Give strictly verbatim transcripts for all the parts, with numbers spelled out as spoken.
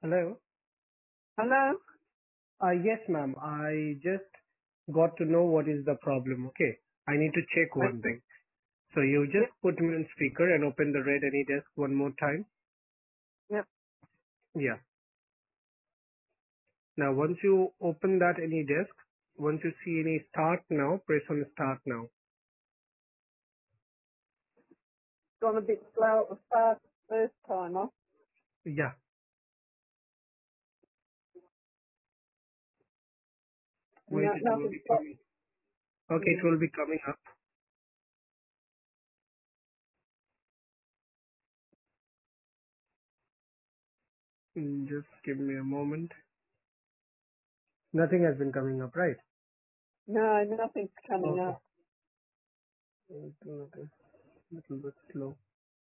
Hello. Hello? Uh, yes, ma'am. I just got to know what is the problem. Okay. I need to check one Okay. thing. So you Yep, just put me on speaker and open the red any desk one more time. yep. Yeah. Now once you open that any desk, once you see any start now, press on start now. Gone a bit slow at the start first time, huh? Yeah. Wait, No, it will nothing's be got, coming. Okay, it mm, will be coming up. Mm, Just give me a moment. Nothing has been coming up, right? no, nothing's coming Okay. up. Little, little little bit slow.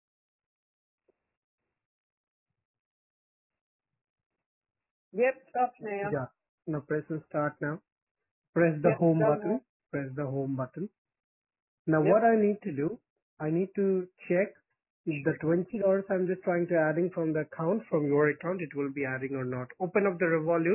Yep, stop now. Yeah. Now press on start now. Press the Yep, home done that. button. Press the home button. Now Yep. what I need to do, I need to check if the twenty dollars I'm just trying to adding from the account, from your account, it will be adding or not. Open up the Revolut.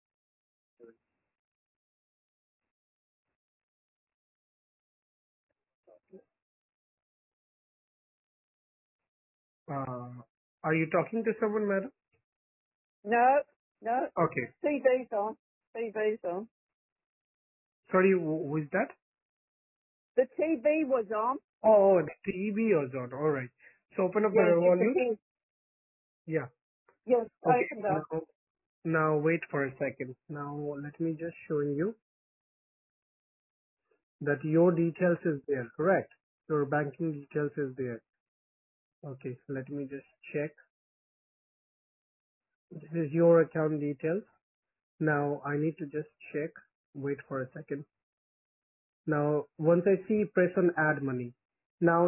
Uh, are you talking to someone, madam? No, no. Okay. T V's on. T V's on. Sorry, who who is that? The T V was on. Oh, the T V is on. All right. So open up the Yeah, Revolut. disappeared. Yeah. Yes, Okay. opened up. Now, now wait for a second. Now let me just show you that your details is there, correct? Your banking details is there. Okay, so let me just check. This is your account details. Now I need to just check. Wait for a second. Now once I see, press on add money. Now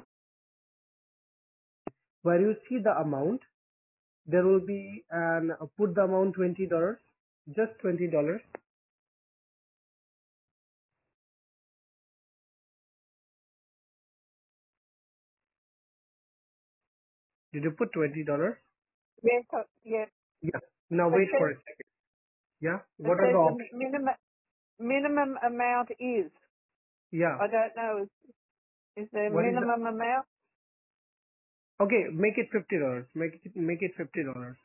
where you see the amount, there will be an uh, put the amount twenty dollars, just twenty dollars. Did you put twenty dollars? Yes, uh, yes. Yeah. Now It wait for says, a second. Yeah. it What are the says the options? minimum, minimum amount is. Yeah. I don't know. Is, is there a What is the? minimum amount? Okay, make it fifty dollars. Make it make it fifty dollars.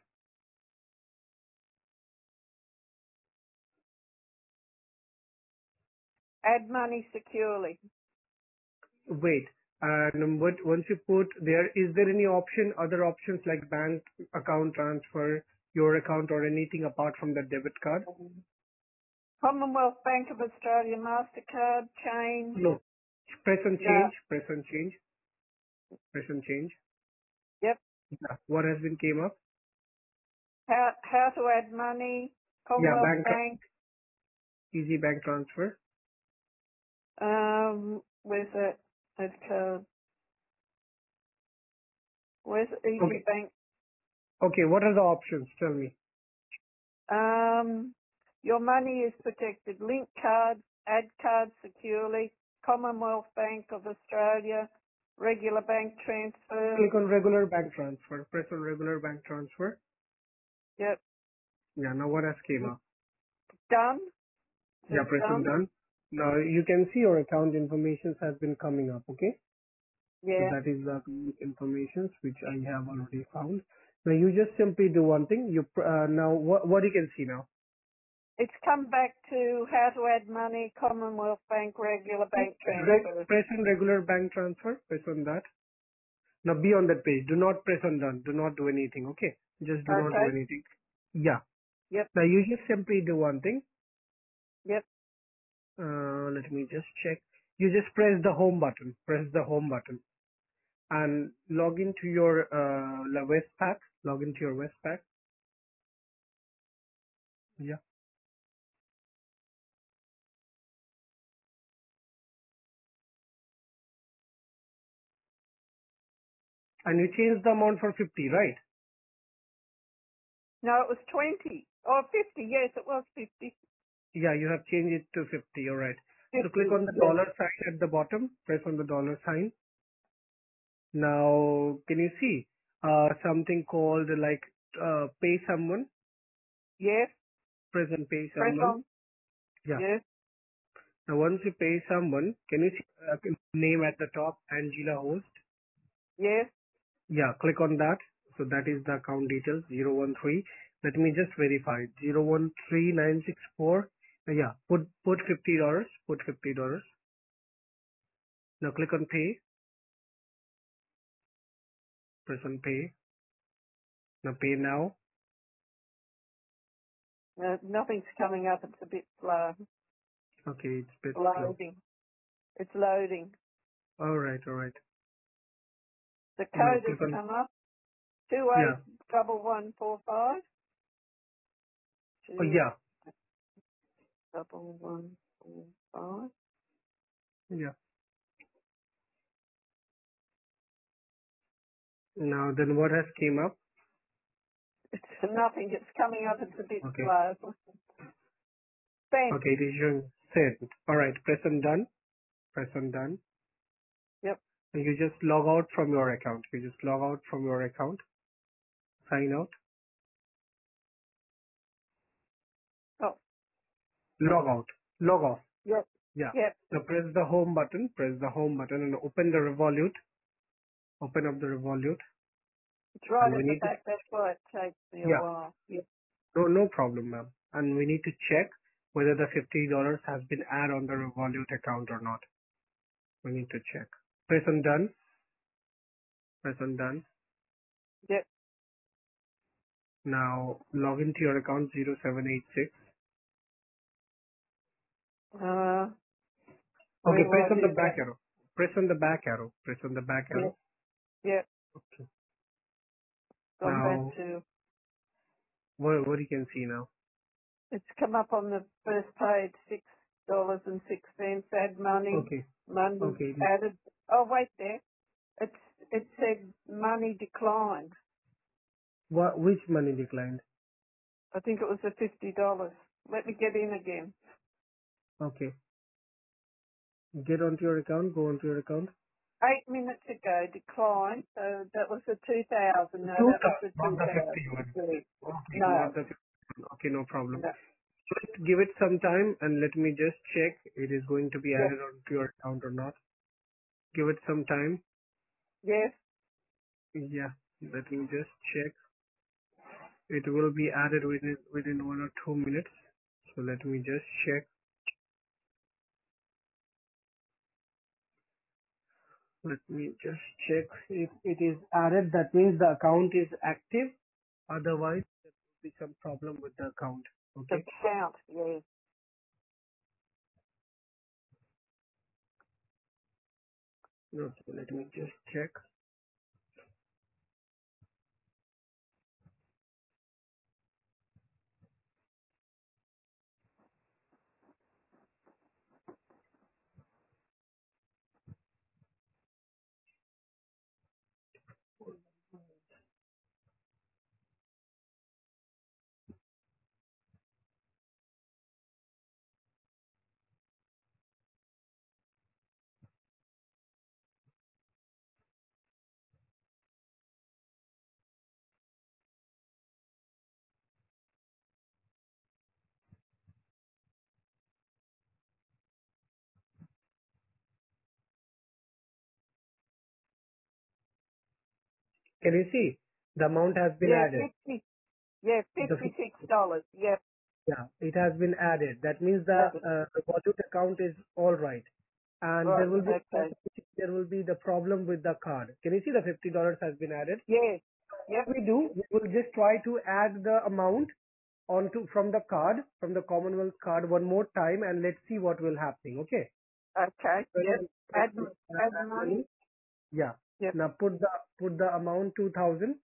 Add money securely. Wait. And what, once you put there, is there any option, other options like bank account transfer, your account or anything apart from the debit card? Commonwealth Bank of Australia MasterCard, change. No. Press and No. change, press and change, press and change. Yep. Yeah. What has been came up? How, how to add money. Yeah, Commonwealth bank, Bank. easy bank transfer. Um, where's that? That card. Where's Easy Okay. Bank? Okay, what are the options? Tell me. Um, your money is protected. Link card. Add card securely. Commonwealth Bank of Australia. Regular bank transfer. Click on regular bank transfer. Press on regular bank transfer. Yep. Yeah, now what has came up? Done. Yeah, Says press on done. done. Now you can see your account information has been coming up, okay? So Yeah. that is the information which I have already found. Now you just simply do one thing. You pr- uh, now what what you can see now. It's come back to how to add money, Commonwealth Bank, regular bank Reg- transfer. press on regular bank transfer. Press on that. Now be on that page. Do not press on done. Do not do anything. Okay. Just do not do Okay. anything. Yeah. Yep. Now you just simply do one thing. Yep. Uh, let me just check. You just press the home button. Press the home button and log into your uh, Westpac. Log into your Westpac. Yeah. And you change the amount for fifty, right? No, it was twenty. Oh, fifty. Yes, it was fifty. Yeah, you have changed it to fifty. All right. So click fifty. on the Yes. dollar sign at the bottom. Press on the dollar sign. Now, can you see uh, something called like uh, pay someone? Yes. Press and pay Press someone. on. Yeah. Yes. Now once you pay someone, can you see uh, name at the top, Angela Host? Yes. Yeah, click on that. So that is the account details, zero one three. Let me just verify. zero one three nine six four. Uh, yeah, put put fifty dollars. Put fifty dollars. Now click on pay. Press on pay. Now pay now. Uh, nothing's coming up. It's a bit slow. Okay, it's a bit slow. Loading. It's loading. All right, all right. The Now code has click on, come up. Two eight yeah. double one four five. Oh, Two yeah, double one four five. yeah. Now then what has came up? It's nothing. It's coming up. It's a bit Okay. slow. Thanks. Okay, it is showing sent. All right, press on done. Press on done. Yep. And you just log out from your account. You just log out from your account. Sign out. Oh. Log out. Log off. Yep. Yeah. Yep. Now press the home button. Press the home button and open the Revolut. Open up the Revolut. It's right And we at the need to, back. That's why it takes me a yeah, while. Yep. no, no problem, ma'am. And we need to check whether the fifty dollars has been added on the Revolut account or not. We need to check. Press on done. Press on done. Yep. Now log into your account zero seven eight six. Uh, where Okay, do press I on the do back that? arrow. Press on the back arrow. Press on the back arrow. Yep. Yep. Okay. Gone back Now, to. what, what you can see now? It's come up on the first page. Six dollars and six cents. Add money. Okay. Money Okay. added. Oh, wait there. It's it said money declined. What, which money declined? I think it was the fifty dollars. Let me get in again. Okay. Get onto your account. Go onto your account. Eight minutes ago declined. So that was the two thousand. No, Two that was the thousand, not two the thousand. fifty-one. Okay, not No, the fifty-one. Okay, no problem. no. Just give it some time and let me just check it is going to be Yes, added onto your account or not. Give it some time. yes. Yeah. Let me just check. It will be added within within one or two minutes. So let me just check. Let me just check if it is added. That means the account is active. Otherwise, there will be some problem with the account. The Okay. count. Yes. Okay. Let me just check. Can you see the amount has been Yeah, added? fifty. Yeah, The fifty-six dollars. Yep. Yeah, it has been added. That means the Got it. uh, the Revolut account is all right. And there Right. will be Okay. there will be the problem with the card. Can you see the fifty dollars has been added? Yes. Yep. What we do, we will just try to add the amount onto from the card, from the Commonwealth card one more time, and let's see what will happening. Okay. Okay. Yep. So, Add uh, add add money. money. Yeah. Yep. Now put the put the amount two thousand.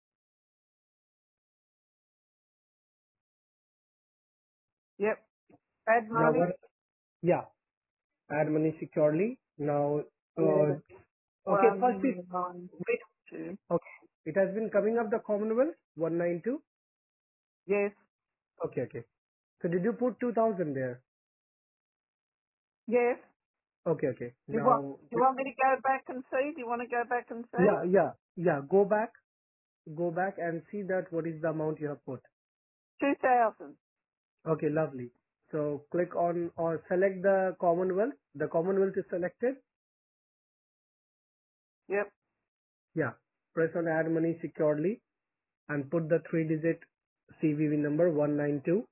Yep. Add Now money. what? Yeah. Add money securely. Now, uh, Yeah. okay. First is One nine wait. two. Okay. It has been coming up the Commonwealth one nine two. Yes. Okay. Okay. So did you put two thousand there? Yes. Okay. Okay. Do you want Now, do you want me to go back and see? Do you want to go back and see? yeah. Yeah. Yeah. Go back. Go back and see that what is the amount you have put. two thousand. Okay, lovely. So click on or select the Commonwealth. The Commonwealth is selected. Yep. Yeah. Press on add money securely and put the three digit C V V number one nine two.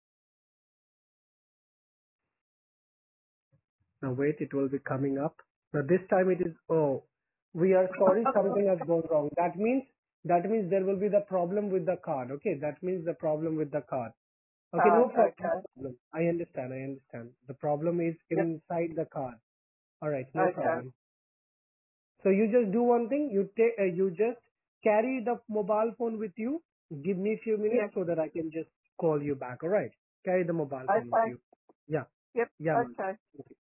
Now wait, it will be coming up. Now this time it is, oh, we are sorry, something has gone wrong. That means, that means there will be the problem with the card. Okay. That means the problem with the card. Okay. Oh, No problem. No okay. problem. I understand. I understand. The problem is Yep. inside the card. All right. No Okay. problem. So you just do one thing. You take, uh, you just carry the mobile phone with you. Give me a few minutes Yes. so that I can just call you back. All right. Carry the mobile phone with Okay. you. Yeah. Yep. Yeah, man. Okay.